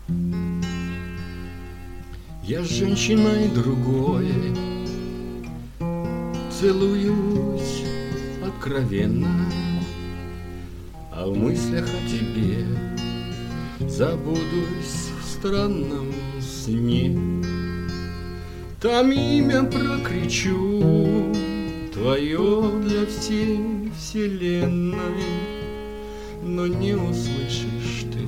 Я с женщиной другой целуюсь откровенно, а в мыслях о тебе забудусь в странном сне. Там имя прокричу твое для всей вселенной, но не услышишь ты,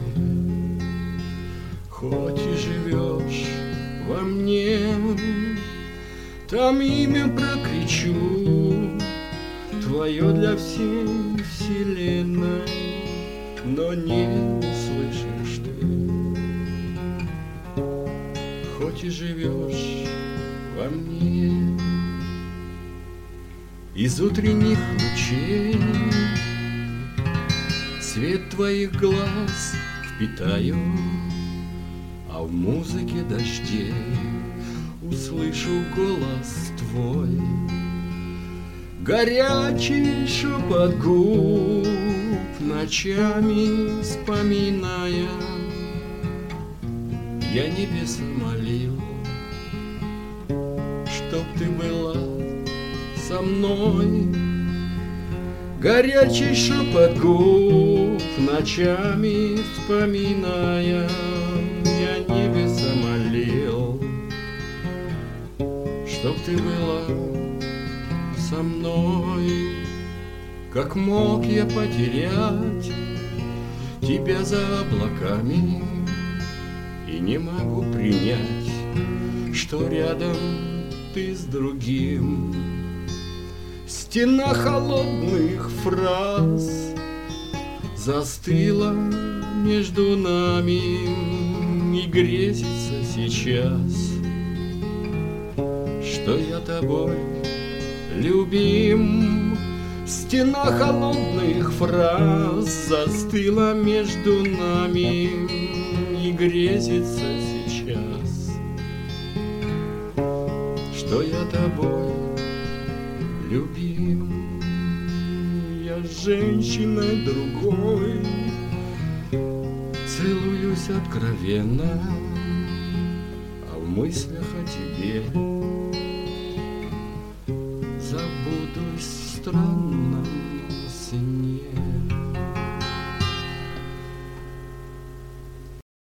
хоть и живешь во мне. Там имя прокричу твое для всей вселенной, но не услышишь ты, хоть и живешь во мне. Из утренних лучей свет твоих глаз впитаю, а в музыке дождей услышу голос твой. Горячий шепот губ ночами вспоминая, я небеса молил, чтоб ты была со мной. Горячий шепот губ ночами вспоминая, я небеса молил, чтоб ты была со мной. Как мог я потерять тебя за облаками, и не могу принять, что рядом ты с другим. Стена холодных фраз застыла между нами и грезится сейчас, что я тобой любим. Стена холодных фраз застыла между нами и грезится сейчас, что я тобой любим. Я с женщиной другой целуюсь откровенно, а в мыслях о тебе забудусь в странном сне.